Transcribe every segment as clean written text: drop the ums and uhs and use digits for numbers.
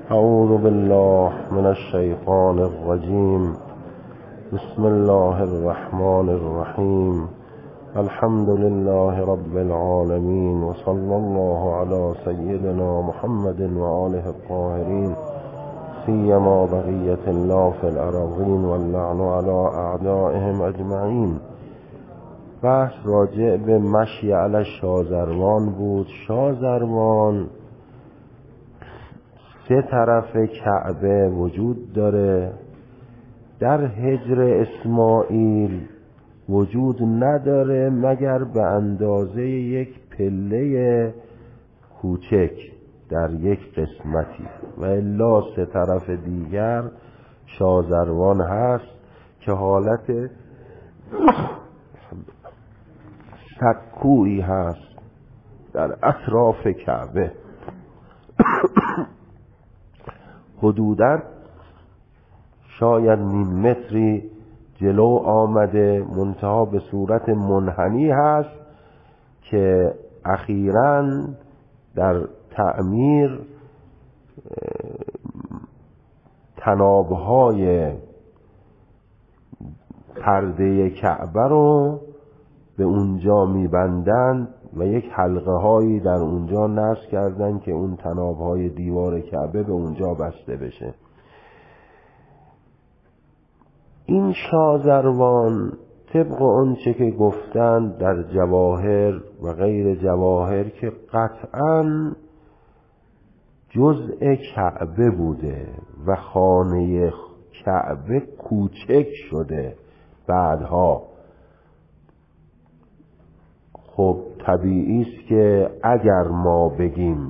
اعوذ بالله من الشیطان الرجیم. بسم الله الرحمن الرحیم. الحمد لله رب العالمین و صلی الله علی سیدنا محمد و آله الطاهرین، سیما بقیة الله فی الارضین واللعن علی اعدائهم اجمعین. بحث راجع به مشی علی شازروان بود. شازروان سه طرف کعبه وجود داره، در حجر اسماعیل وجود نداره مگر به اندازه یک پله کوچک در یک قسمتی، و الا سه طرف دیگر شازروان هست که حالت سکویی هست در اطراف کعبه. حدوداً شاید نیم متری جلو آمده، منتها به صورت منحنی هست که اخیراً در تعمیر تنابهای پرده کعبه رو به اونجا میبندند و یک حلقه هایی در اونجا نصب کردن که اون تنابهای دیوار کعبه به اونجا بسته بشه. این شازروان طبق اون چه که گفتن در جواهر و غیر جواهر که قطعاً جزء کعبه بوده و خانه کعبه کوچک شده بعدها. خب طبیعی است که اگر ما بگیم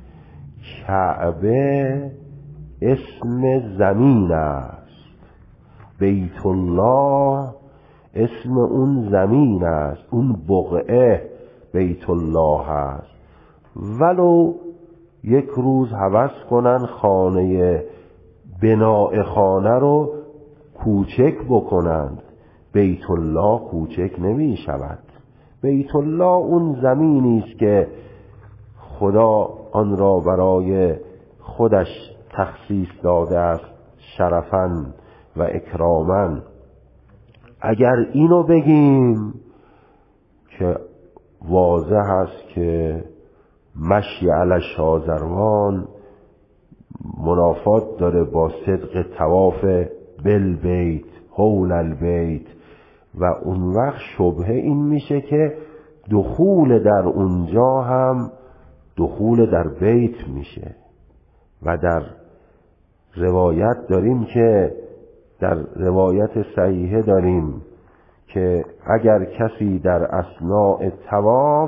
کعبه اسم زمین است، بیت الله اسم اون زمین است، اون بقعه بیت الله است، ولو یک روز هوس کنن خانه بناء خانه رو کوچک بکنند، بیت الله کوچک نمی شود. بیت الله اون زمینی است که خدا آن را برای خودش تخصیص داده است شرفاً و اکراماً. اگر اینو بگیم که واضح است که مشی علی شازروان منافات داره با صدق طواف بالبیت حول البیت، و اون وقت شبهه این میشه که دخول در اونجا هم دخول در بیت میشه. و در روایت داریم که در روایت صحیحه داریم که اگر کسی در اثناء طواف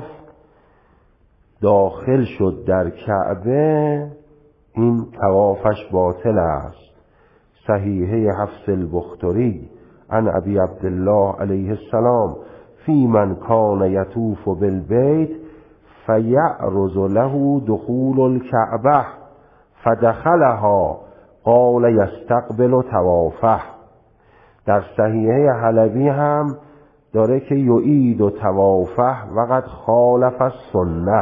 داخل شد در کعبه این طوافش باطل است. صحیحه حفص البختری عن ابی عبدالله علیه السلام فی من کان یطوف بالبیت فیعرض له دخول الکعبه فدخلها قال یستقبل طوافه. در صحیحه حلبی هم داره که یعید و طوافه وقد خالف السنه،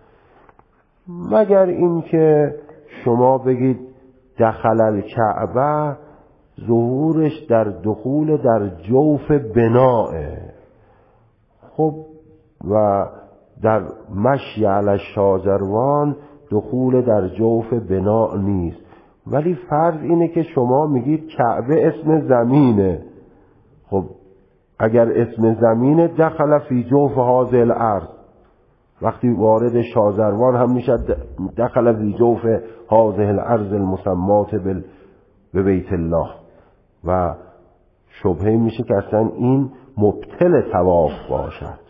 مگر این که شما بگید دخل الکعبه ظهورش در دخول در جوف بناه. خب و در مشی علی شازروان دخول در جوف بنا نیست، ولی فرض اینه که شما میگید کعبه اسم زمینه. خب اگر اسم زمینه دخل فی جوف هذه الارض، وقتی وارد شازروان هم میشه دخل فی جوف هذه الارض المسمات به بیت الله، و شبهه میشه که اصلا این مبطل طواف باشد.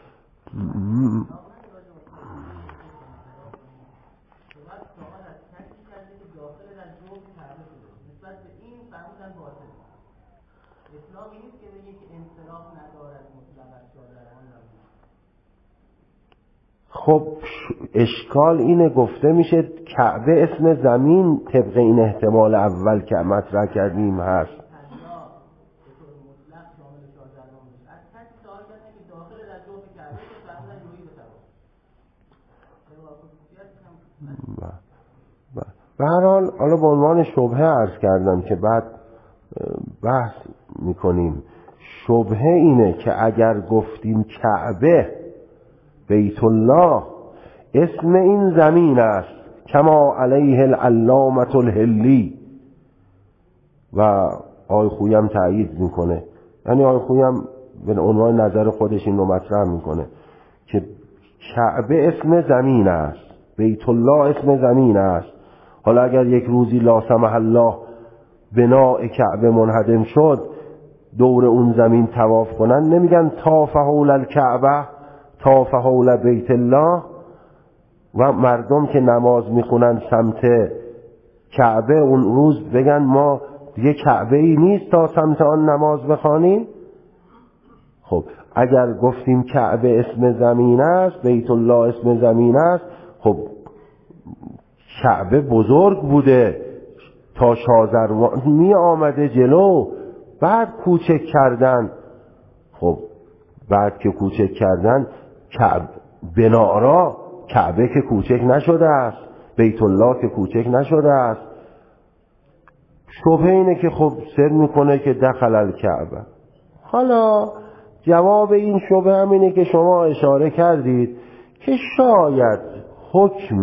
خب اشکال اینه گفته میشه کعبه اسم زمین طبق این احتمال اول که مطرح کردیم هست. به هر حال حالا به عنوان شبهه عرض کردم که بعد بحث میکنیم. شبهه اینه که اگر گفتیم کعبه بیت الله اسم این زمین است کما علیه العلامة الحلی، و آقای خویی هم تأیید میکنه، یعنی آقای خویی هم به عنوان نظر خودش این رو مطرح میکنه که کعبه اسم زمین است، بیت الله اسم زمین است. حالا اگر یک روزی لا سمح الله بناء کعبه منهدم شد، دور اون زمین طواف کنن، نمیگن طاف حول الکعبه، طاف حول بیت الله، و مردم که نماز میخونن سمت کعبه اون روز بگن ما دیگه کعبه ای نیست تا سمت آن نماز بخوانیم. خب اگر گفتیم کعبه اسم زمین است، بیت الله اسم زمین است، خب کعبه بزرگ بوده تا شازروان می آمده جلو، بعد کوچک کردن. خب بعد که کوچک کردن بنارا کعبه که کوچک نشده است، بیت الله که کوچک نشده است. شبهه اینه که خب سر میکنه که دخل الکعبه. حالا جواب این شبهه هم اینه که شما اشاره کردید که شاید حکم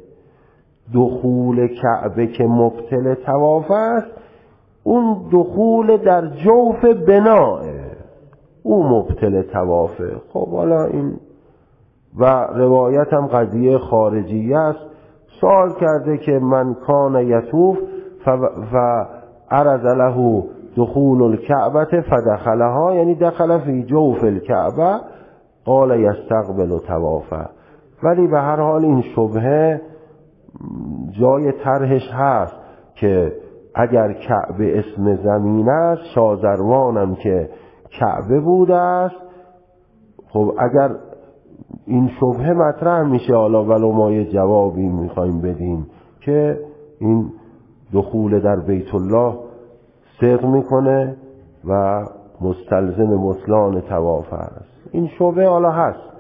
دخول کعبه که مبطل طواف است، اون دخول در جوف بناه او مبطل طوافه. خب حالا این و روایت هم قضیه خارجی است. سوال کرده که من کان یطوف و عرض له دخول الکعبه فدخلها، یعنی دخل فی جوف الکعبه، قال یستقبل طوافه. ولی به هر حال این شبهه جای طرحش هست که اگر کعبه اسم زمین است، شازروانم که کعبه بوده است. خب اگر این شبهه مطرح میشه، حالا ولو ما یه جوابی میخوایم بدیم که این دخول در بیت الله صدق میکنه و مستلزم بطلان طواف است. این شبهه حالا هست.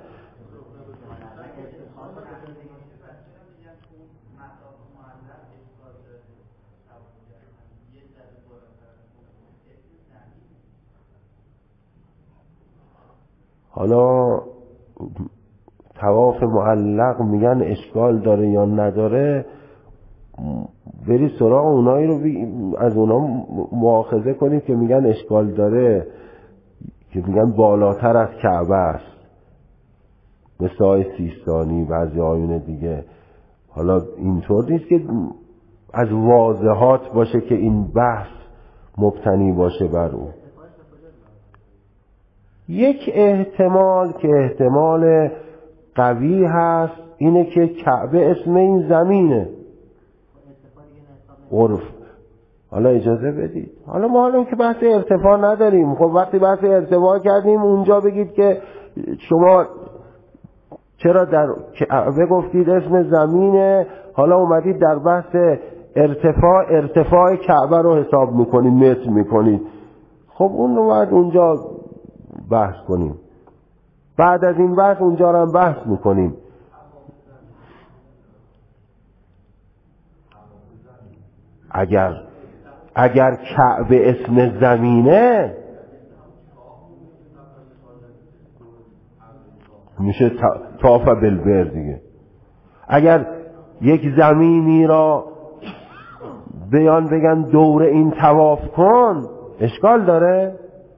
حالا طواف معلق میگن اشکال داره یا نداره، بری سراغ اونایی رو از اونا مؤاخذه کنید که میگن اشکال داره، که میگن بالاتر از کعبه است، مثل آقای سیستانی بعضی آیون دیگه. حالا اینطور نیست که از واضحات باشه که این بحث مبتنی باشه بر اون. یک احتمال که احتمال قوی هست اینه که کعبه اسم این زمینه، عرف. حالا اجازه بدید، حالا ما حالا که بحث ارتفاع نداریم. خب وقتی بحث ارتفاع کردیم اونجا بگید که شما چرا در کعبه گفتید اسم زمینه، حالا اومدید در بحث ارتفاع کعبه رو حساب میکنید، متر میکنید. خب اون رو باید اونجا بحث کنیم. بعد از این بحث اونجا رو هم بحث میکنیم. اگر کعبه اسم زمینه میشه طاف بالبر دیگه. اگر یک زمینی را بیان بگن دور این طواف کن، اشکال داره؟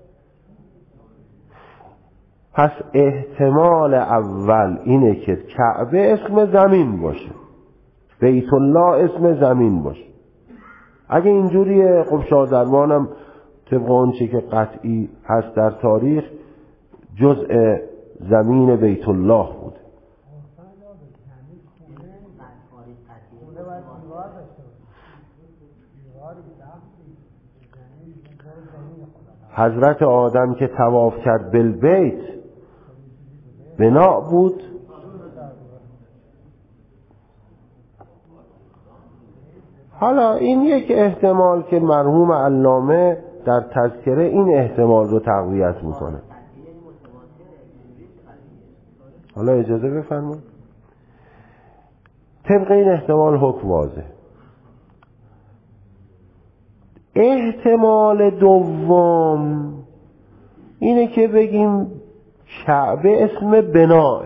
پس احتمال اول اینه که کعبه اسم زمین باشه، بیت الله اسم زمین باشه. اگه اینجوریه خب شازروانم طبق اون چی که قطعی هست در تاریخ جزء زمین بیت الله بود. حضرت آدم که طواف کرد بالبیت بنا بود. حالا این یک احتمال که مرحوم علامه در تذکره این احتمال رو تقویت میکنه. حالا اجازه بفرمایید، طبق این احتمال حکم واضح. احتمال دوم اینه که بگیم کعبه اسم بناه،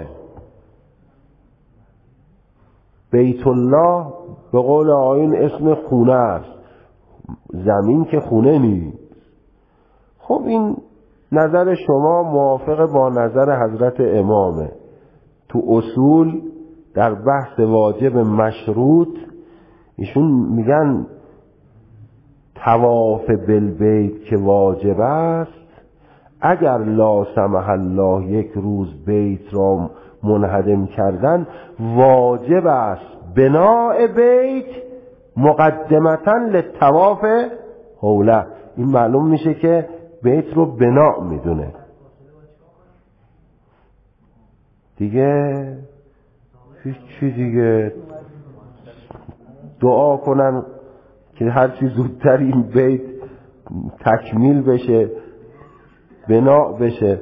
بیت الله به قول آیین اسم خونه است، زمین که خونه نیست. خب این نظر شما موافق با نظر حضرت امامه. تو اصول در بحث واجب مشروط ایشون میگن طواف بالبیت که واجب است، اگر لا سمح الله یک روز بیت را منهدم کردن واجب است بناء بیت مقدمتا للطواف حوله. این معلوم میشه که بیت رو بنا میدونه دیگه. هیچی دیگه، دعا کنن که هرچی زودتر این بیت تکمیل بشه، بنا بشه.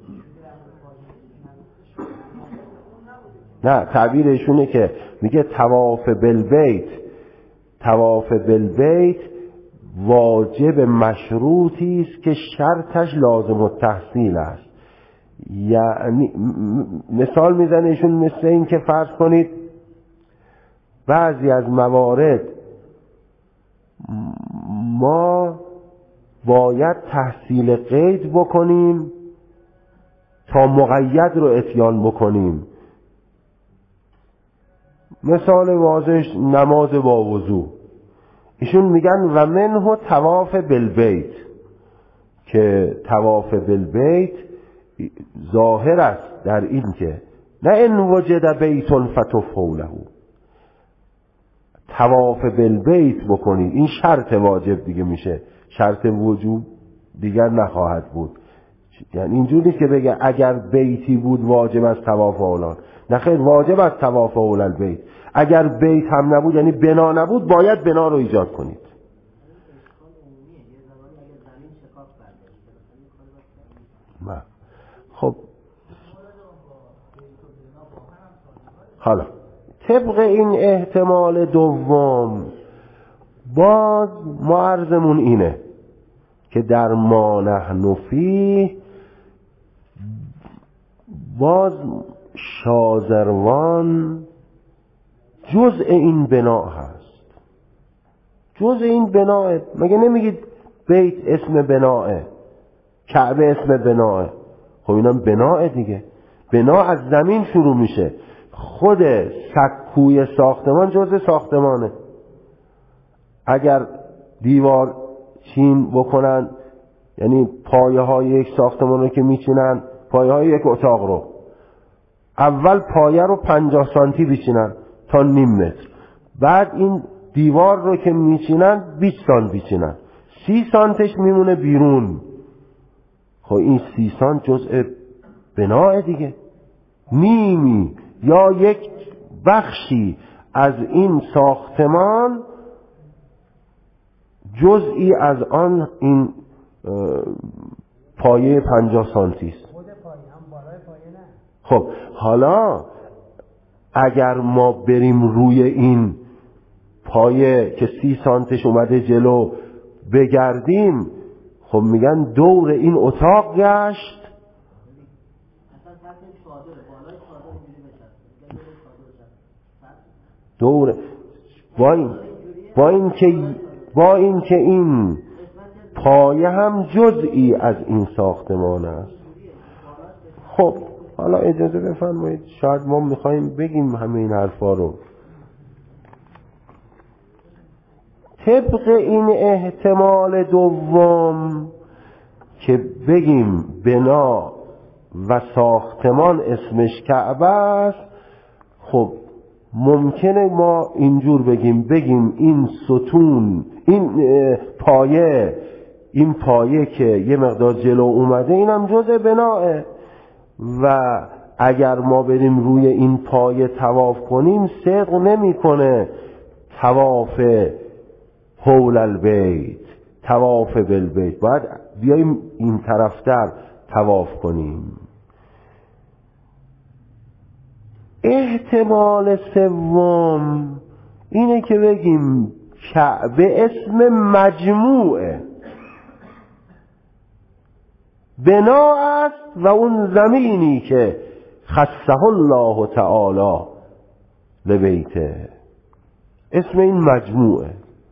نه، تعبیرشونه که میگه طواف بالبیت، طواف بالبیت واجب مشروطی است که شرطش لازم التحصیل است. یعنی مثال میزنه ایشون مثل این که فرض کنید بعضی از موارد ما باید تحصیل قید بکنیم تا مقید رو اتیان بکنیم. مثال واضحش نماز با وضو. ایشون میگن و منه طواف بالبیت، که طواف بالبیت ظاهر است در این که نه ان وجد بیت فطف حوله، طواف بالبیت بکنید، این شرط واجب دیگه میشه، شرط وجوب دیگر نخواهد بود. یعنی اینجوری که بگه اگر بیتی بود واجب از طواف اولان، نه خیر، واجب از طواف اول البیت. اگر بیت هم نبود یعنی بنا نبود، باید بنا رو ایجاد کنید. خب حالا طبق این احتمال دوم باز ما عرضمون اینه که در ما نحن فیه باز شازروان جزء این بنا هست. جزء این بناه. مگه نمیگید بیت اسم بناه، کعبه اسم بناه؟ خب اینم بناه دیگه. بنا از زمین شروع میشه. خود سکوی ساختمان جزء ساختمانه. اگر دیوار چین بکنن، یعنی پایه های یک ساختمان رو که میچینن، پایه های یک اتاق رو، اول پایه رو 50 سانتی بیچینن تا نیم متر، بعد این دیوار رو که میچینن 20 سانت بیچینن، 30 سانتش میمونه بیرون. خب این 30 سانت جزء بناه دیگه. نیمی یا یک بخشی از این ساختمان جزئی از آن این پایه 50 سانتی است. خب حالا اگر ما بریم روی این پایه که 30 سانتش اومده جلو بگردیم، خب میگن دور این اتاق گشت. دور با این که این پایه هم جزئی از این ساختمان است. خب حالا اجازه بفرمایید، شاید ما میخوایم بگیم همه این حرفا رو. طبق این احتمال دوم که بگیم بنا و ساختمان اسمش کعبه است، خب ممکنه ما اینجور بگیم این ستون، این پایه که یه مقدار جلو اومده اینم جزء بناه، و اگر ما بریم روی این پایه طواف کنیم صدق نمیکنه طواف حول البیت، طواف بالبیت، باید بیاییم این طرفتر طواف کنیم. احتمال سوم اینه که بگیم کعبه اسم مجموعه، بنا است و اون زمینی که خصه الله تعالی لبیته، اسم این مجموعه.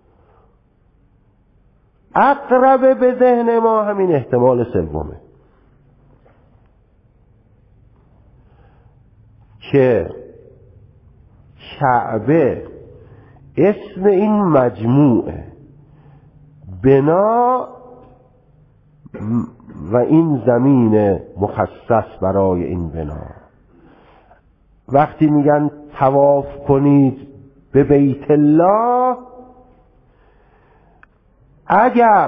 اقرب به ذهن ما همین احتمال سومه که کعبه اسم این مجموعه، بنا و این زمین مخصص برای این بنا. وقتی میگن طواف کنید به بیت الله، اگر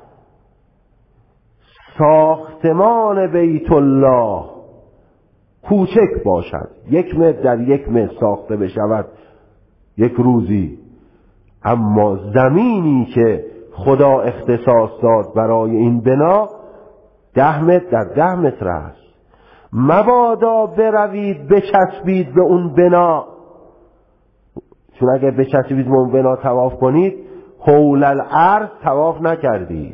ساختمان بیت الله کوچک باشد، 1 متر در 1 متر ساخته بشود یک روزی، اما زمینی که خدا اختصاص داد برای این بنا 10 متر در 10 متر است، مبادا بروید بچسبید به اون بنا، چون اگر بچسبید به اون بنا طواف کنید حول الارض طواف نکردید.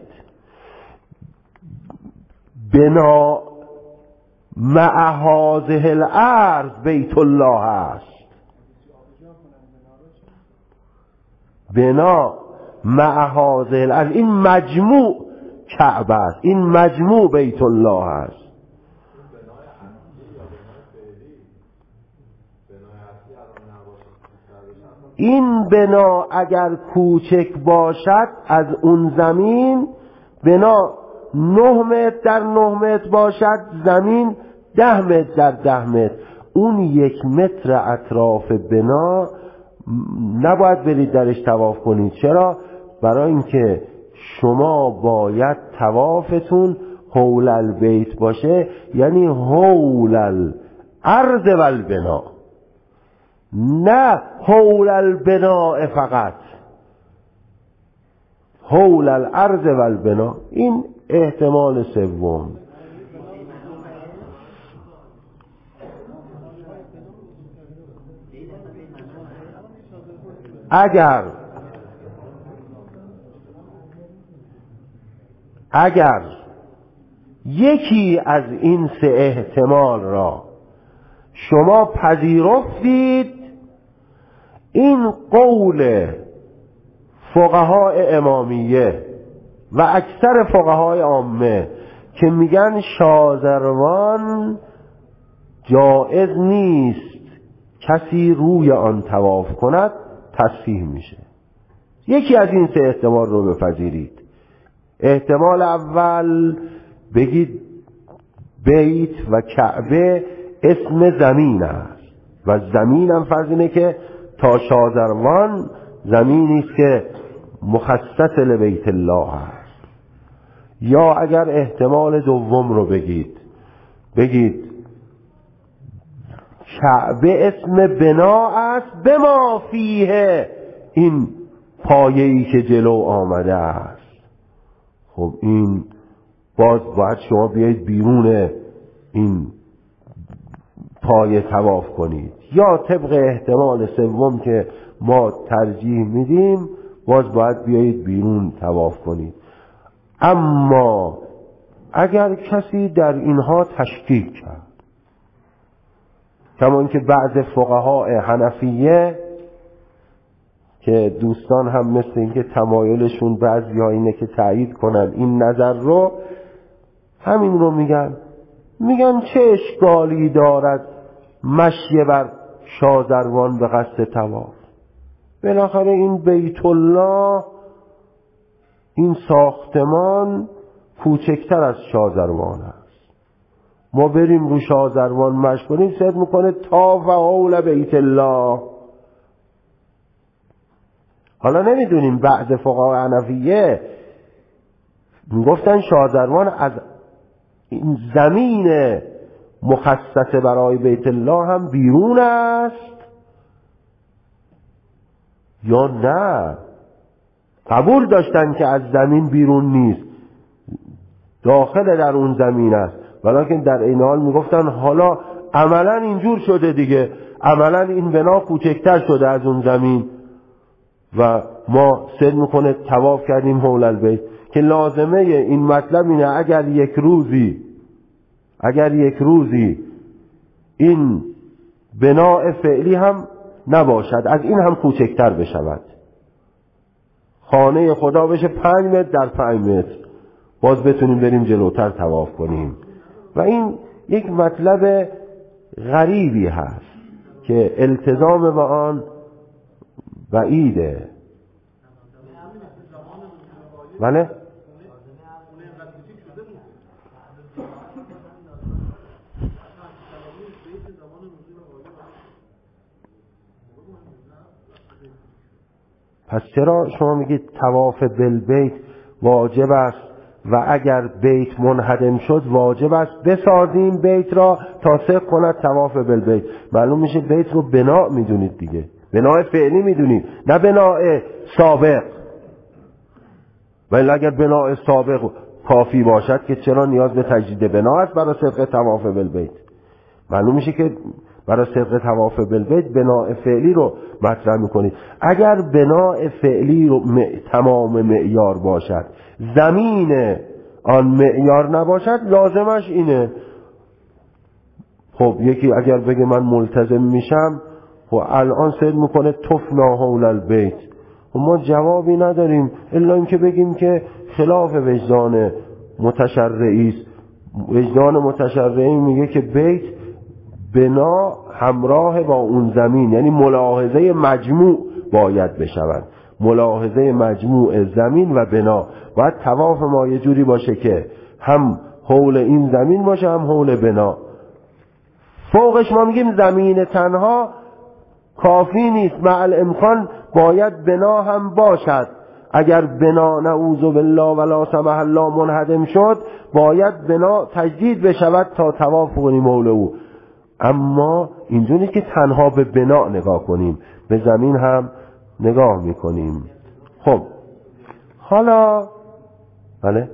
بنا مع هذه الارض بیت الله است، بنا مع هذه الارض، این مجموع کعبه است، این مجموع بیت الله است. این بنا اگر کوچک باشد از اون زمین، بنا 9 متر در 9 متر باشد، زمین 10 متر در 10 متر، اون 1 متر اطراف بنا نباید برید درش طواف کنید. چرا؟ برای اینکه شما باید طوافتون حول البیت باشه، یعنی حول الارض و البنا، نه حول البنا فقط، حول الارض و البنا. این احتمال سوم. اگر یکی از این 3 احتمال را شما پذیرفتید، این قول فقهای امامیه و اکثر فقهای عامه که میگن شازروان جائز نیست کسی روی آن طواف کند، تصحیح میشه. یکی از این 3 احتمال رو بپذیرید. احتمال اول بگید بیت و کعبه اسم زمین است و زمین هم فرض اینه که تا شازروان زمینی است که مخصص لبیت الله است. یا اگر احتمال دوم رو بگید کعبه اسم بنا است به ما فیه، این پایه‌ای که جلو آمده است. خب این باز باید شما بیایید بیرون این پایه طواف کنید. یا طبق احتمال سوم که ما ترجیح میدیم، باز باید بیایید بیرون طواف کنید. اما اگر کسی در اینها تشکیک کرد، کمان که بعض فقهای حنفیه که دوستان هم مثل این که تمایلشون بعضی ها اینه که تایید کنن این نظر رو، همین رو میگن چه اشکالی دارد مشی بر شازروان به قصد طواف؟ بالاخره این بیت الله، این ساختمان کوچکتر از شازروان است. ما بریم رو شازروان مشی کنیم، صد میکنه طاف حول بیت الله. حالا نمیدونیم بعض فقهای حنفیه میگفتن شازروان از این زمین مخصص برای بیت الله هم بیرون است یا نه. قبول داشتن که از زمین بیرون نیست، داخل در اون زمین است، ولیکن در این حال میگفتن حالا عملا اینجور شده دیگه، عملا این بنا کوچکتر شده از اون زمین و ما سر میکنه طواف کردیم حول البیت، که لازمه این مطلب اینه اگر یک روزی این بناء فعلی هم نباشد، از این هم کوچکتر بشود، خانه خدا بشه 5 متر در 5 متر، باز بتونیم بریم جلوتر طواف کنیم. و این یک مطلب غریبی هست که التزام با آن بعیده. بله؟ پس چرا شما میگید طواف بالبیت واجب است و اگر بیت منهدم شد واجب است بسازیم بیت را تا صح کند طواف بالبیت؟ معلوم میشه بیت رو بنا میدونید دیگه، بناء فعلی میدونید، نه بناء سابق. ولی اگر بناء سابق کافی باشد که چرا نیاز به تجدید بنا است برای صدق طواف بالبیت؟ معلوم میشه که برای صدق طواف بالبیت بناء فعلی رو مطرح میکنید. اگر بناء فعلی رو تمام معیار باشد، زمین آن معیار نباشد، لازمش اینه. خب یکی اگر بگه من ملتزم میشم، خب الان سید میکنه تفنا حول البیت، و ما جوابی نداریم الا اینکه بگیم که خلاف وجدان متشرعی است. وجدان متشرعی میگه که بیت بنا همراه با اون زمین، یعنی ملاحظه مجموع باید بشود، ملاحظه مجموع زمین و بنا. باید طواف ما یه جوری باشه که هم حول این زمین باشه هم حول بنا. فوقش ما میگیم زمین تنها کافی نیست، مع الامکان باید بنا هم باشد. اگر بنا نعوذ بالله ولا سمح الله منهدم شد، باید بنا تجدید بشود تا طواف کنیم حول او. اما اینجوری که تنها به بنا نگاه کنیم، به زمین هم نگاه میکنیم. خب حالا بله،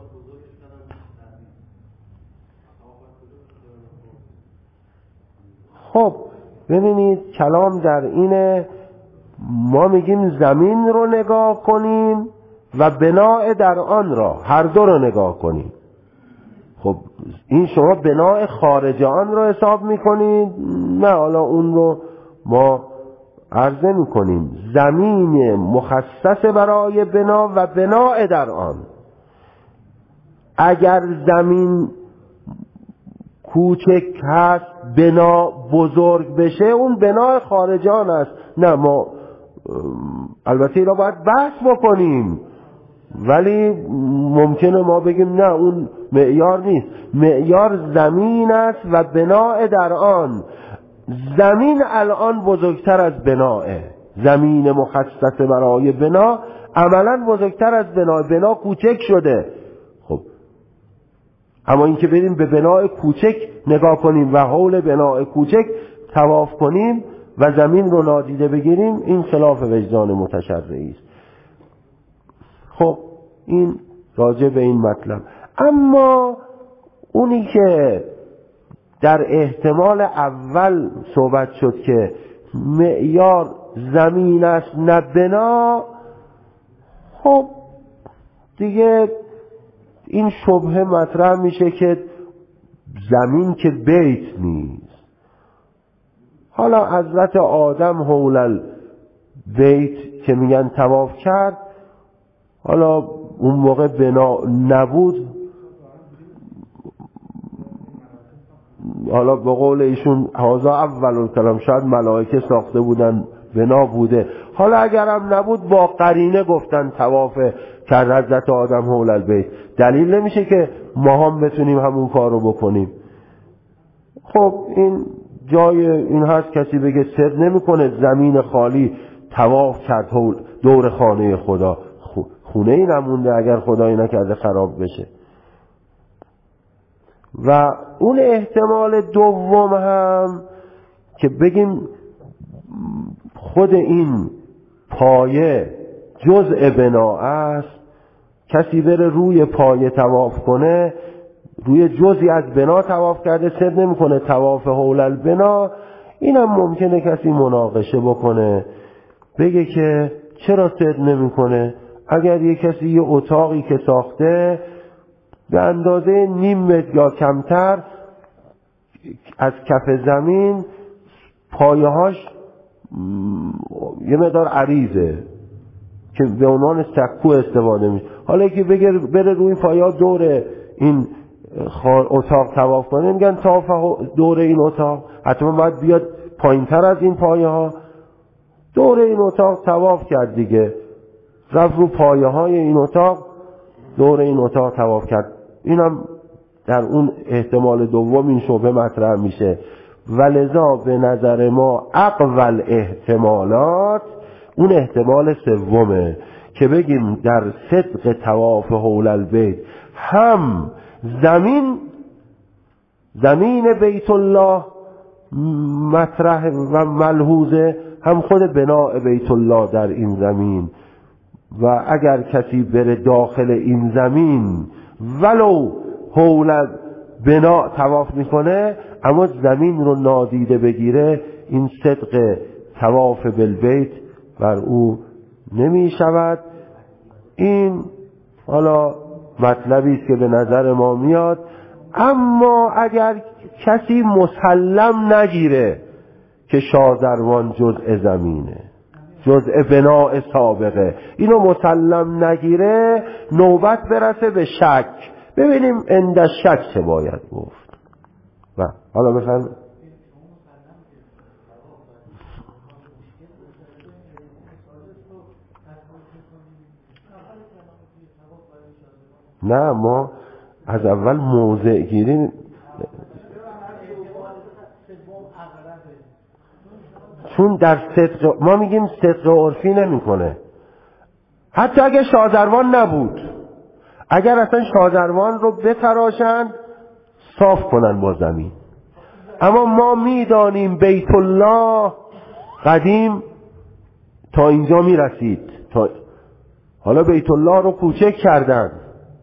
خب ببینید کلام در اینه، ما میگیم زمین رو نگاه کنیم و بناء در آن را، هر دو رو نگاه کنیم. خب این شما بناء خارج آن رو حساب میکنید؟ نه، حالا اون رو ما عرضه میکنیم. زمین مخصص برای بنا و بناء در آن. اگر زمین کوچک هست بنا بزرگ بشه، اون بناء خارج آن است. نه، ما البته اینا باید بحث بکنیم، ولی ممکنه ما بگیم نه اون معیار نیست. معیار زمین است و بناء در آن. زمین الان بزرگتر از بناه، زمین مخصص برای بنا عملا بزرگتر از بنا. بنا کوچک شده. خب اما اینکه بریم به بنای کوچک نگاه کنیم و حول بنای کوچک طواف کنیم و زمین رو نادیده بگیریم، این خلاف وجدان متشرعی است. خب این راجع به این مطلب. اما اونی که در احتمال اول صحبت شد که معیار زمین است نه بنا، خب دیگه این شبهه مطرح میشه که زمین که بیت نیست. حالا حضرت آدم حول البیت که میگن طواف کرد، حالا اون موقع بنا نبود، حالا به قول ایشون هذا اول الکلام، شاید ملائکه ساخته بودن بنا بوده. حالا اگرم نبود با قرینه گفتن طواف کرد حضرت آدم حول البیت، دلیل نمیشه که ما هم بتونیم همون کار رو بکنیم. خب این جای این هست کسی بگه سر نمیکنه زمین خالی طواف کرد دور خانه خدا، خونه ای نمونده اگر خدایی نکرده خراب بشه. و اون احتمال دوم هم که بگیم خود این پایه جزء بنا است، کسی بره روی پایه طواف کنه، روی جزئی از بنا طواف کرده، سر نمیکنه طواف حول البنا. اینم ممکنه کسی مناقشه بکنه، بگه که چرا صدق نمیکنه؟ اگر یه کسی یه اتاقی که ساخته به اندازه نیم متر یا کمتر از کف زمین پایه‌هاش یه مقدار عریضه که به عنوان سکو استفاده میشه، حالا که بره روی پایه‌ها دور این اتاق طواف کنه، میگن طواف دور این اتاق حتما باید بیاد پایین‌تر از این پایه‌ها. دور این اتاق طواف کرد دیگه، رفت رو پایه‌های این اتاق، دور این اتاق طواف کرد. اینم در اون احتمال دوم این شبهه مطرح میشه. ولذا به نظر ما اقول احتمالات اون احتمال سومه که بگیم در صدق طواف حول البیت هم زمین بیت الله مطرح و ملحوظه، هم خود بناء بیت الله در این زمین. و اگر کسی بره داخل این زمین ولو حول بنا طواف میکنه، اما زمین رو نادیده بگیره، این صدق طواف بالبیت بر او نمی شود. این حالا مطلبی است که به نظر ما میاد. اما اگر کسی مسلم نگیره که شازروان جزء زمینه، جزء بناء سابقه، اینو مسلم نگیره، نوبت برسه به شک. ببینیم عند شک چه باید گفت. و حالا بفرم. نه، ما از اول موضع گیری، چون در صدق ما میگیم صدق عرفی نمیکنه. حتی اگه شازروان نبود، اگر اصلا شازروان رو بتراشن صاف کنن با زمین، اما ما میدانیم بیت الله قدیم تا اینجا میرسید، حالا بیت الله رو کوچک کردن.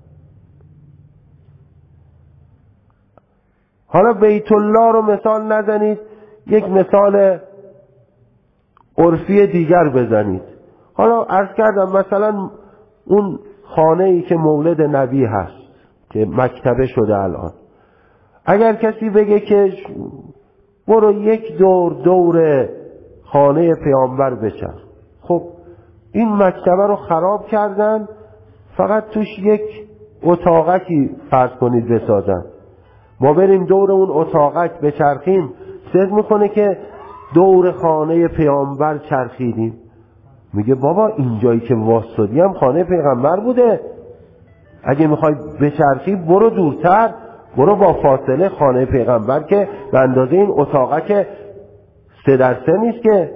حالا بیت الله رو مثال نزنید، یک مثال عرفی دیگر بزنید. حالا عرض کردم مثلا اون خانه ای که مولد نبی هست که مکتبه شده الان، اگر کسی بگه که برو یک دور خانه پیامبر بچر، خب این مکتبه رو خراب کردن، فقط توش یک اتاقکی فرض کنید بسازن، ما بریم دور اون اتاقک بچرخیم، صدق میکنه که دور خانه پیامبر چرخیدیم؟ میگه بابا اینجایی که واسطی هم خانه پیغمبر بوده، اگه میخوای بچرخی برو دورتر، برو با فاصله خانه پیغمبر که به اندازه این اتاقک 3x3 نیست که.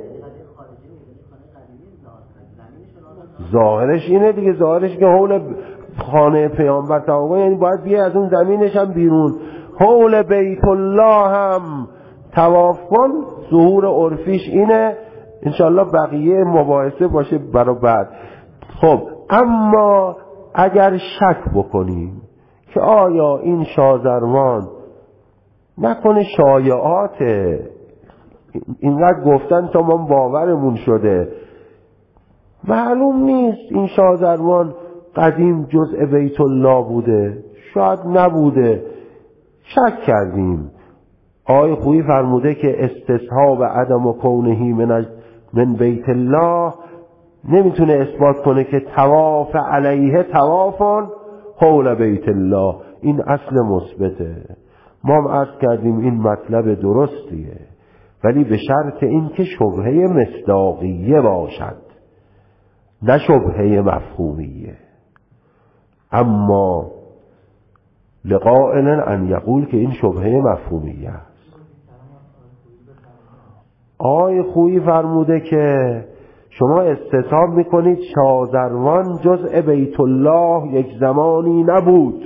ظاهرش اینه دیگه، ظاهرش که حول خانه پیامبر تمام، یعنی باید بیای از اون زمینش هم بیرون. حول بیت الله هم طواف کن، ظهور عرفیش اینه. انشالله بقیه مباحثه باشه برای بعد. خب اما اگر شک بکنیم که آیا این شازروان نکنه شایعاته، اینقدر گفتن تا ما باورمون شده، معلوم نیست این شازروان قدیم جزء بیت الله بوده، شاید نبوده، شک کردیم. آقای خویی فرموده که استصحاب عدم و کونهی من بیت الله نمیتونه اثبات کنه که طواف علیه طوافان حول بیت الله. این اصل مثبته. ما هم عرض کردیم این مطلب درستیه، ولی به شرط این که شبهه مصداقیه باشد، نه شبهه مفهومیه. اما لقائل ان یقول که این شبهه مفهومیه است. آقای خویی فرموده که شما استصحاب میکنید شازروان جزء بیت الله یک زمانی نبود.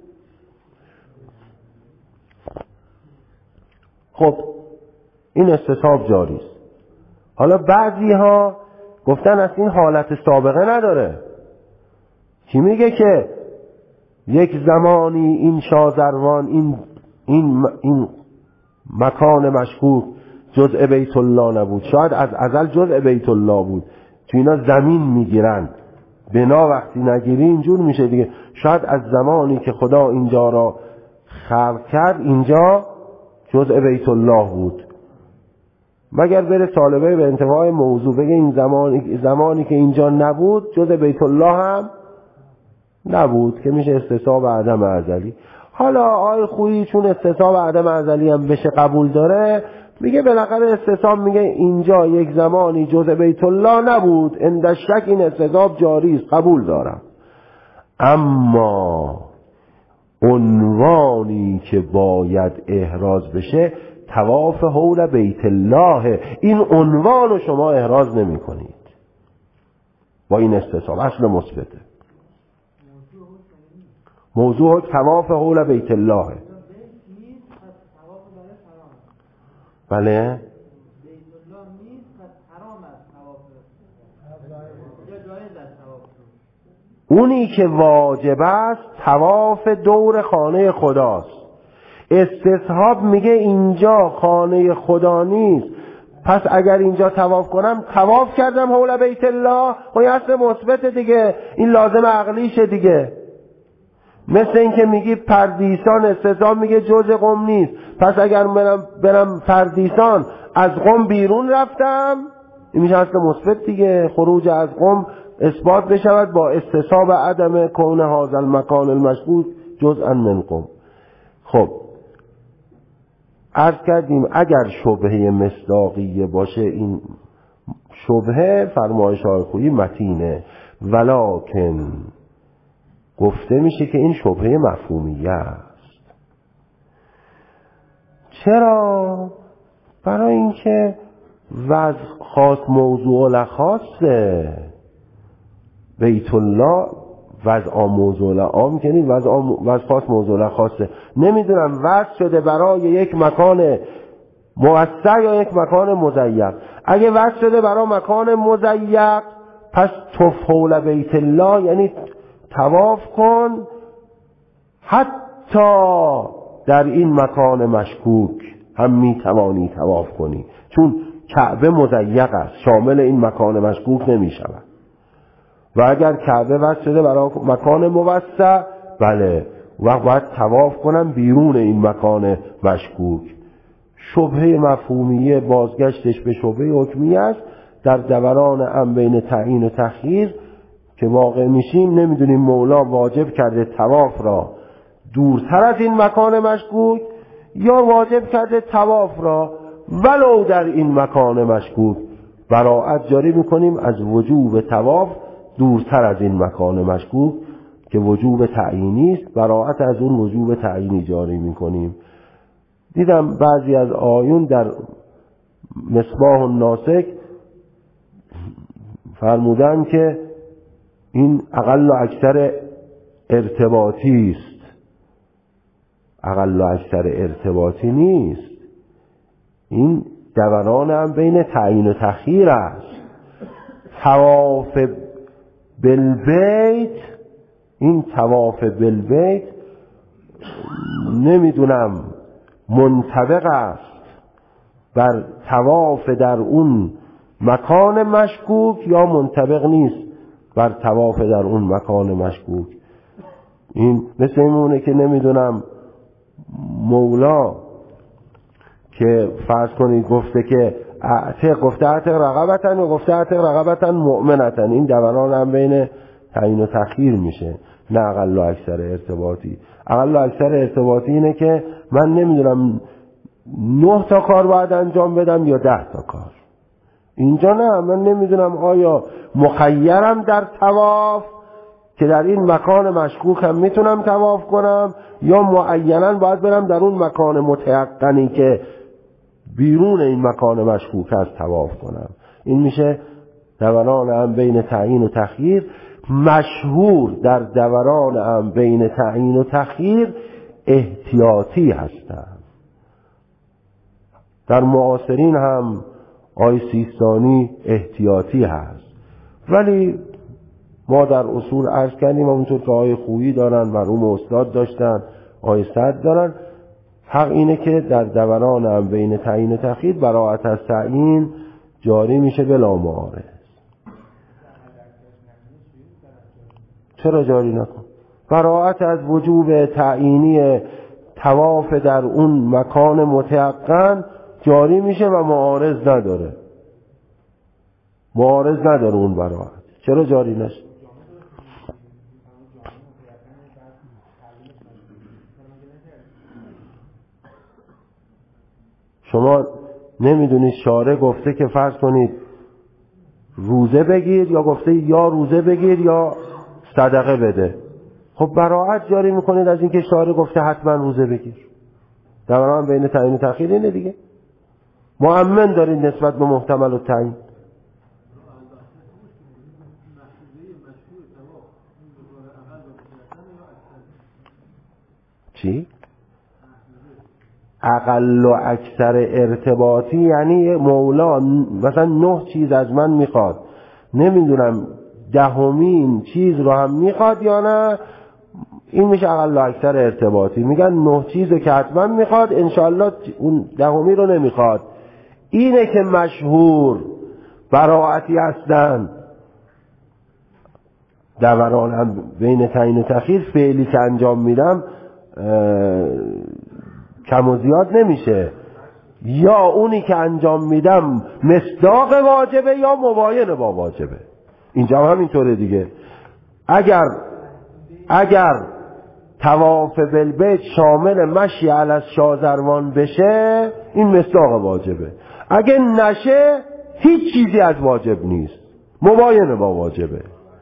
خب این استصحاب جاری است. حالا بعضی ها گفتن از این حالت سابقه نداره. کی میگه که یک زمانی این شازروان این مکان مشکوک جزء بیت الله نبود؟ شاید از ازل جزء بیت الله بود، تو اینا زمین میگیرن، بنا وقتی نگیری اینجور میشه دیگه. شاید از زمانی که خدا اینجا را خلق کرد اینجا جزء بیت الله بود، مگر بره طالبه به انتهای موضوع بگه این زمانی که اینجا نبود جزء بیت الله هم نبود، که میشه استصحاب عدم ازلی. حالا آی خویی چون استصحاب عدم ازلی هم بشه قبول داره، میگه بالاخره استصحاب میگه اینجا یک زمانی جزء بیت الله نبود، اندشک این استصحاب جاری است، قبول دارم. اما عنوانی که باید احراز بشه طواف حول بیت الله، این عنوان رو شما احراز نمی کنید با این استصحاب، اصل مثبته. موضوع طواف حول بیت الله. بله اونی که واجب است طواف دور خانه خداست. استصحاب میگه اینجا خانه خدا نیست، پس اگر اینجا طواف کنم طواف کردم حول بیت الله، خب اصل مثبت دیگه، این لازم عقلیشه دیگه. مثل این که میگی پردیسان، استصحاب میگه جزء قم نیست، پس اگر برم پردیسان از قم بیرون رفتم، این میشه اصل مثبت دیگه. خروج از قم اثبات بشود با استصحاب عدم کون هذا المکان المشکوک جزءا من قم. خب عرض کردیم اگر شبهه مصداقیه باشه، این شبهه فرمایش آقای خویی متینه، ولکن گفته میشه که این شبهه مفهومیه است. چرا؟ برای اینکه وضع خاص موضوع لخاصه. بیت الله وضع موضوع لعام که نیست، وضع خاص موضوع لخاصه. نمیدونم وضع شده برای یک مکان موسع یا یک مکان مضیق. اگه وضع شده برای مکان مضیق پس طف حول بیت الله یعنی طواف کن حتی در این مکان مشکوک هم میتوانی طواف کنی، چون کعبه مضیق است، شامل این مکان مشکوک نمیشود. و اگر کعبه وضع شده برای مکان موسع، بله وقت باید طواف کنم بیرون این مکان مشکوک. شبهه مفهومیه بازگشتش به شبهه حکمیه است. در دوران هم بین تعیین و تخییر که واقع میشیم نمیدونیم مولا واجب کرده طواف را دورتر از این مکان مشکوک یا واجب کرده طواف را ولو در این مکان مشکوک. براءت جاری میکنیم از وجوب طواف دورتر از این مکان مشکوک که وجوب تعیینی است، براءت از اون وجوب تعیینی جاری میکنیم. دیدم بعضی از آیون در مصباح الناسک فرمودن که این اقل و اکثر ارتباطی است. اقل و اکثر ارتباطی نیست، این دوران هم بین تعیین و تخییر است. طواف بالبیت، این طواف بالبیت نمیدونم منطبق است بر طواف در اون مکان مشکوک یا منطبق نیست بر طواف در اون مکان مشکوک. این مثل اینونه که نمیدونم مولا که فرض کنید گفته که گفته اعتق رقبتن و گفته اعتق رقبتن مؤمنتن، این دوران هم بین تعیین و تخییر میشه، نه اقل و اکثر ارتباطی. اقل و اکثر ارتباطی اینه که من نمیدونم 9 تا کار باید انجام بدم یا 10 تا کار. اینجا نه، من نمیدونم آیا مخیرم در طواف که در این مکان مشکوک هم میتونم طواف کنم یا معینا باید برم در اون مکان متیقنی که بیرون این مکان مشکوک از طواف کنم. این میشه دوران هم بین تعیین و تخییر. مشهور در دوران هم بین تعیین و تخییر احتیاطی هستند. در معاصرین هم آی سیستانی احتیاطی هست، ولی ما در اصول عرض کردیم همونطور که آی خویی دارن، مرحوم استاد داشتن، آی سعد دارن، حق اینه که در دوران هم بین تعیین و تخییر براءت از تعیین جاری میشه بلا معارض. چرا جاری نکن؟ براءت از وجوب تعیینی طواف در اون مکان متیقن جاری میشه و معارض نداره. معارض نداره اون براءت. چرا جاری نشه؟ شما نمیدونید شارع گفته که فرض کنید روزه بگیر، یا گفته یا روزه بگیر یا صدقه بده. خب براءت جاری میکنید از اینکه شارع گفته حتما روزه بگیر. دوران بین تعیین و تأخیر اینه دیگه. مؤمن دارید نسبت به محتمل و تعیین. چی؟ اقل و اکثر ارتباطی یعنی مولا مثلا 9 چیز از من میخواد، نمیدونم 10مین چیز رو هم میخواد یا نه، این میشه اقل و اکثر ارتباطی. میگن 9 چیزو که حتما میخواد، انشالله اون 10می رو نمیخواد. اینه که مشهور براعتی هستن. دوران هم بین تعیین و تأخیر فعلی که انجام میدم کم و زیاد نمیشه، یا اونی که انجام میدم مصداق واجبه یا مباین با واجبه. اینجا هم اینطوره دیگه. اگر طواف بالبیت شامل مشی علی شازروان بشه این مصداق واجبه. اگه نشه هیچ چیزی از واجب نیست، مباین با واجبه.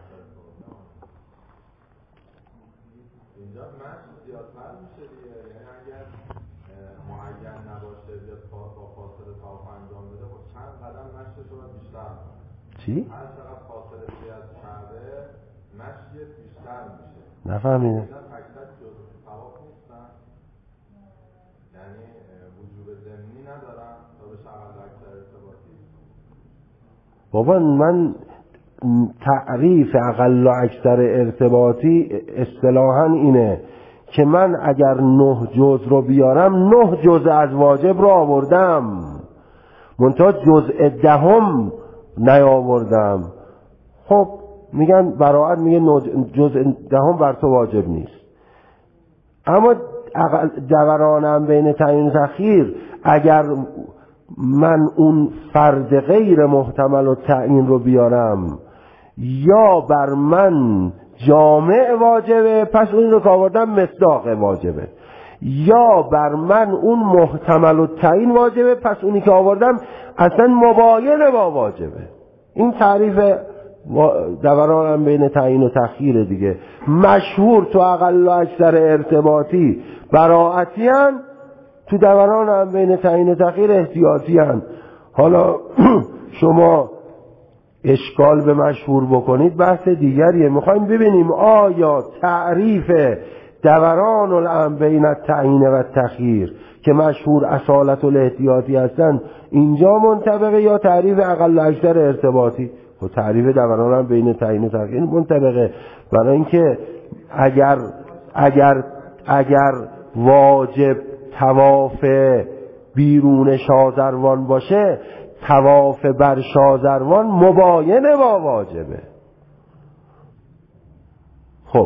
چی؟ هر چقدر فاصله از کعبه مشی بیشتر میشه. نفهمیدم. اکثر جزء طواف نیستن، یعنی وجوب ضمنی ندارن تا به اقل اکثر ارتباطی. بابا من تعریف اقل و اکثر ارتباطی اصطلاحاً اینه که من اگر 9 جزء رو بیارم 9 جزء از واجب رو آوردم، منتها جزء 10 نیاوردم. خب میگن براعت میگه جزء 10 بر تو واجب نیست. اما دورانم بین تعیین و تأخیر اگر من اون فرد غیر محتمل و تعیین رو بیارم یا بر من جامع واجبه، پس اون رو که آوردم مصداق واجبه، یا بر من اون محتمل و تعیین واجبه، پس اونی که آوردم اصلا مباین با واجبه. این تعریف دوران بین تعیین و تأخیر دیگه. مشهور تو اقل و اکثر ارتباطی براعتی هن، تو دوران هم بین تعیین و تأخیر احتیاطی هن. حالا شما اشکال به مشهور بکنید بحث دیگریه. میخوایم ببینیم آیا تعریف دوران الامر بین التعیین و التأخیر که مشهور اصالت الاحتیاطی هستن اینجا منطبقه یا تعریف اقل و اکثر ارتباطی؟ و تعریف دوران هم بین تعیین و تأخیر منطبقه. برای اینکه اگر واجب طواف بیرون شازروان باشه، طواف بر شازروان مباینه با واجبه. خب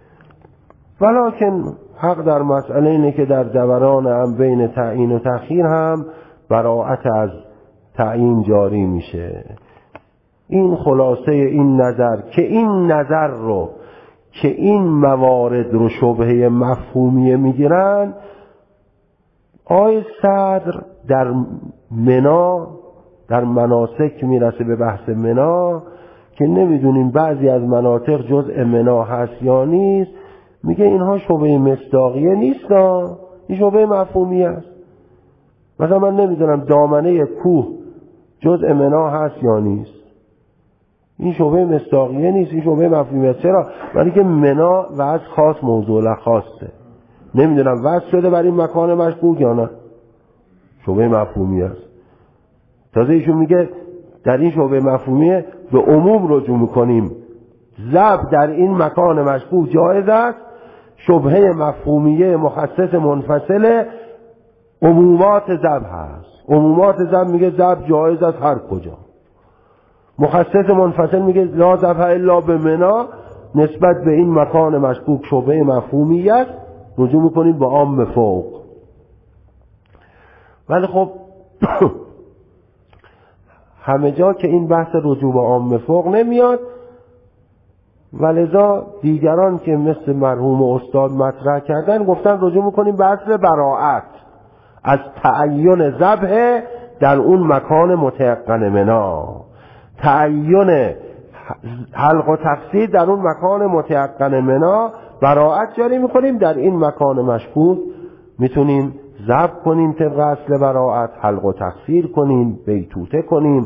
ولکن حق در مسئله اینه که در دوران هم بین تعیین و تأخیر هم براعت از تعیین جاری میشه. این خلاصه این نظر که این نظر رو که این موارد رو شبهه مفهومیه میگیرن، آیه صدر در منا در مناسک میرسه به بحث منا که نمیدونیم بعضی از مناطق جزء منا هست یا نیست، میگه اینها شبهه مصداقیه نیست، این شبهه مفهومی است. مثلا من نمیدونم دامنه کوه جزء منا هست یا نیست، این شبهه مصداقیه نیست، این شبهه مفهومی است. چرا؟ برای که منا وضع خاص موضوع خاصه، نمیدونم وضع شده برای این مکان مشکوک یا نه، شبهه مفهومی است. تازه ایشون میگه در این شبهه مفهومیه به عموم رجوع میکنیم، ضبط در این مکان مشکوک جایز است. شبهه مفهومیه مخصص منفصل عمومات ضبط هست. عمومات ضبط میگه ضبط جایز است هر کجا. مخصص منفصل میگه لا ذبح الا به منا، نسبت به این مکان مشکوک شبهه مفهومیت رجوع میکنید به عام فوق. ولی خب همه جا که این بحث رجوع به عام فوق نمیاد، ولذا دیگران که مثل مرحوم استاد مطرح کردن گفتن رجوع میکنیم به اصل براءت از تعین ذبح در اون مکان متيقن منا، تعین حلق و تقصیر در اون مکان متيقن منا، براءت جاری میکنیم. در این مکان مشکوک میتونیم ذبح کنیم طبق اصل براءت، حلق و تقصیر کنیم، بیتوته کنیم.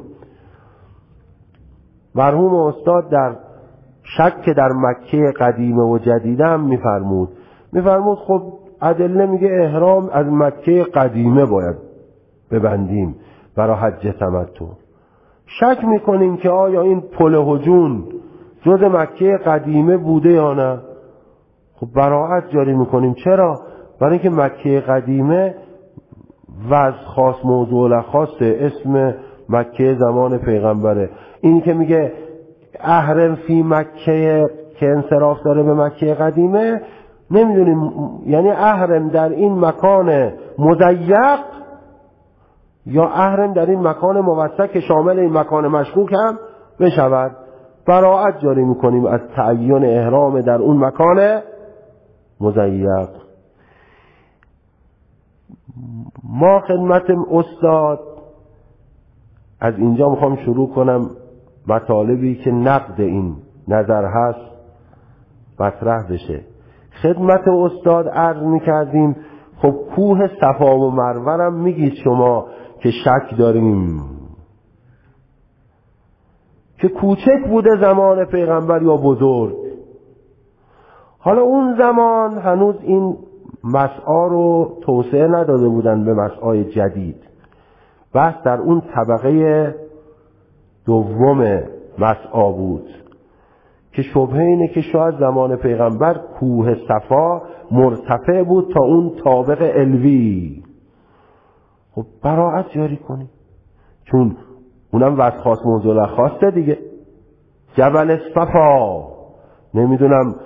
مرحوم استاد در شک در مکه قدیمه و جدیده هم میفرمود خب ادله میگه احرام از مکه قدیمه باید ببندیم برای حج تمتع. شک میکنیم که آیا این پل هجون جز مکه قدیمه بوده یا نه؟ خب براءت جاری میکنیم. چرا؟ برای اینکه مکه قدیمه وضع خاص موضوع خاصه، اسم مکه زمان پیغمبره. این که میگه احرم فی مکه که انصراف داره به مکه قدیمه، نمیدونیم یعنی احرم در این مکان مضیق یا احرم در این مکان موسع که شامل این مکان مشکوک هم بشود. براءت جاری میکنیم از تعین احرام در اون مکان مضیق. ما خدمت استاد از اینجا میخوام شروع کنم مطالبی که نقد این نظر هست مطرح بشه. خدمت استاد عرض میکردیم خب کوه صفا و مروه هم میگید شما که شک داریم که کوچک بوده زمان پیغمبر یا بزرگ. حالا اون زمان هنوز این مسعی رو توسعه نداده بودن به مسعی جدید، بس در اون طبقه دوم مسعی بود که شبهه اینه که شاید زمان پیغمبر کوه صفا مرتفع بود تا اون طابق علوی. خب براءت جاری کنی چون اونم وضع خاص موضوع خاصه دیگه. جبل صفا نمیدونم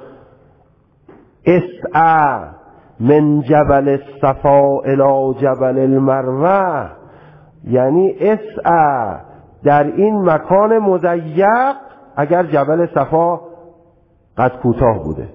اسعى من جبل الصفا الى جبل المروه، یعنی اسعى در این مکان مضیق اگر جبل صفا قد کوتاه بوده،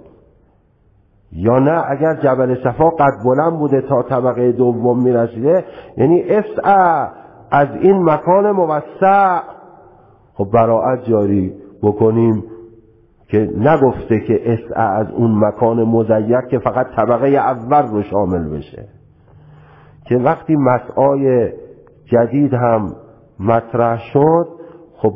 یا نه اگر جبل صفا قد بلند بوده تا طبقه دوم میرسیده، یعنی اسعى از این مکان موسع. خب براءت جاری بکنیم که نگفته که اسعى از اون مکان مضیق که فقط طبقه اول رو شامل بشه، که وقتی مسعی جدید هم مطرح شد خب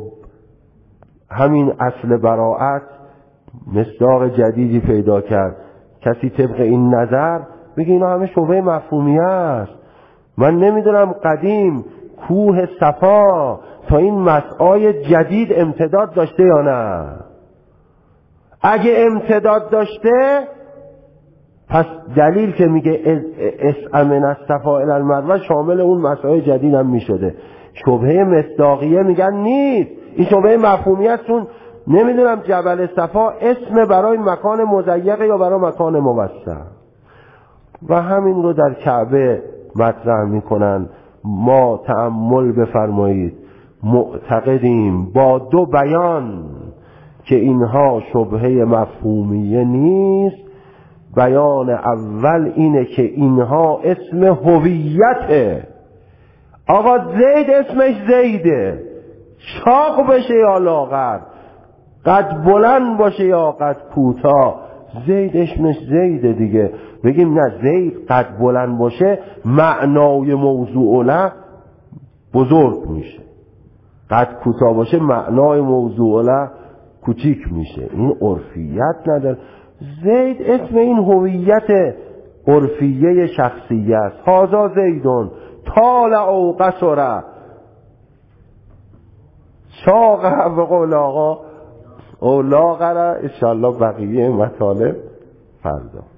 همین اصل براءت مصداق جدیدی پیدا کرد. کسی طبق این نظر بگه اینا همه شبهه مفهومی است، من نمیدونم قدیم کوه صفا تا این مسعی جدید امتداد داشته یا نه. اگه امتداد داشته پس دلیل که میگه اسعى من الصفا الی المروه شامل اون مسعی جدید هم میشده. شبهه مصداقیه میگن نیست، این شبهه مفهومیت، چون نمیدونم جبل صفا اسم برای مکان مضیق یا برای مکان موسع. و همین رو در کعبه مطرح میکنن. ما تأمل بفرمایید، معتقدیم با دو بیان که اینها شبهه مفهومیه نیست. بیان اول اینه که اینها اسم هویته. آقا زید اسمش زیده، چاق بشه یا لاغر، قد بلند باشه یا قد کوتاه، زید اسمش زیده دیگه. بگیم نه زید قد بلند باشه معنای موضوع له بزرگ میشه، قد کوتاه باشه معنای موضوع له کوچیک میشه. این عرفیت نداره. زید اسم این هویت عرفیه شخصیه است. هازا زیدون طالع و قصره شاقه و قول آقا او لاغره. انشاءالله بقیه مطالب فردا.